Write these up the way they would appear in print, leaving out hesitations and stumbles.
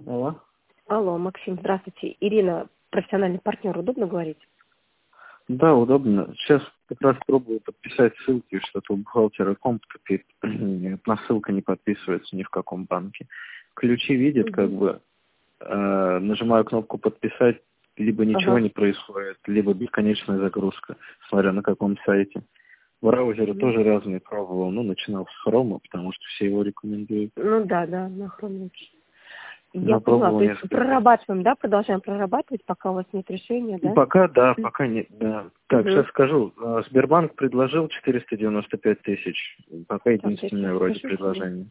Алло. Алло, Максим, здравствуйте. Ирина, профессиональный партнер, удобно говорить? Да, удобно. Сейчас как раз пробую подписать ссылки, что-то у бухгалтера комп тупит. Одна ссылка не подписывается ни в каком банке. Ключи видит, как бы, нажимаю кнопку «Подписать», либо ничего не происходит, либо бесконечная загрузка, смотря на каком сайте. Браузеры тоже разные пробовал, начинал с Chrome, потому что все его рекомендуют. Ну да, на Chrome лучше. Я поняла, Пробовал то есть несколько. прорабатываем, да, продолжаем прорабатывать, пока у вас нет решения, да? Пока нет, да. Так, сейчас скажу. Сбербанк предложил 495 тысяч. Пока единственное вроде предложение.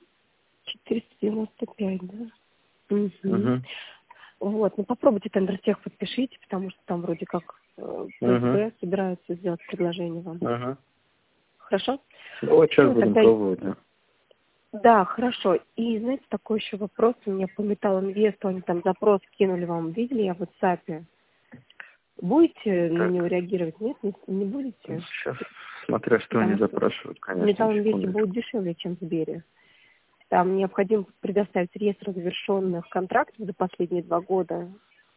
495, да? Угу. Вот, попробуйте Тендертех подпишите, потому что там вроде как ФСБ собираются сделать предложение вам. Хорошо? Вот сейчас будем пробовать, да. Да, хорошо. И, знаете, такой еще вопрос у меня по Металлинвесту. Они там запрос кинули вам, видели я в WhatsApp. Будете на него реагировать? Нет, не будете? Сейчас, смотря что они запрашивают, конечно. В Металлинвесте будет дешевле, чем в Сбере. Там необходимо предоставить реестр завершенных контрактов за последние 2 года.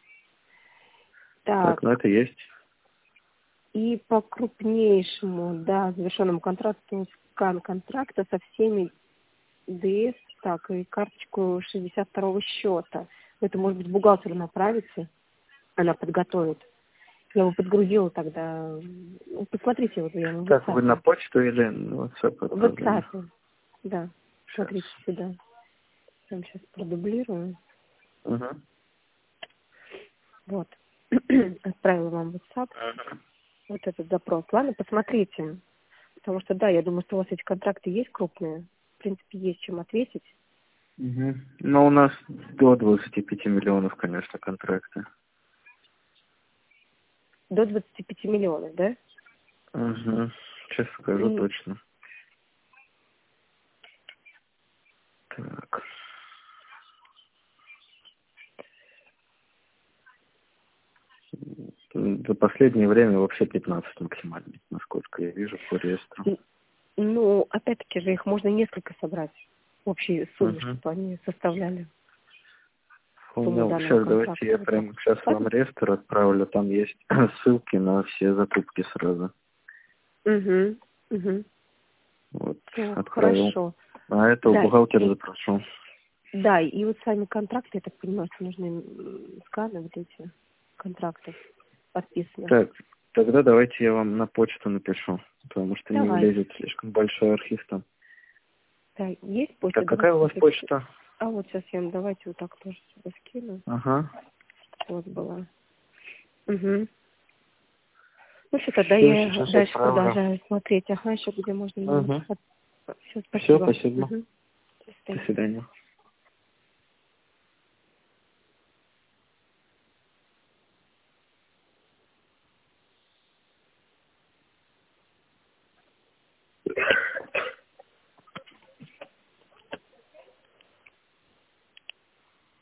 Так, это есть. И по крупнейшему, да, завершенному контракту, скан контракта со всеми ДС, так, и карточку 62-го счета. Это, может быть, бухгалтеру направите, она подготовит. Я его подгрузила тогда. Посмотрите, вот я ему в WhatsApp. Так, вы на почту или на WhatsApp? В WhatsApp, да. Смотрите сюда. Я вам сейчас продублирую. Вот. Отправила вам в WhatsApp. Вот этот запрос. Ладно, посмотрите. Потому что, да, я думаю, что у вас эти контракты есть крупные. В принципе, есть чем ответить. Но у нас до 25 миллионов, конечно, контракты. До 25 миллионов, да? Сейчас скажу точно. Так. За последнее время вообще 15 максимально, насколько я вижу по реестру. Опять-таки же их можно несколько собрать. Общие суммы, чтобы они составляли. Сейчас давайте я прямо сейчас вам реестр отправлю. Там есть ссылки на все закупки сразу. Вот, отправил. Хорошо. А это у бухгалтера запрошу. Да, и вот сами контракты, я так понимаю, что нужны сканы, вот эти контракты подписаны. Так, тогда давайте я вам на почту напишу, потому что не влезет слишком большой архив там. Да, есть почта. Так, какая у вас почта? А вот сейчас я вам давайте вот так тоже сюда скину. Вот была. Все, тогда я дальше продолжаю смотреть. Еще где можно. Все, спасибо. Все, спасибо. До свидания.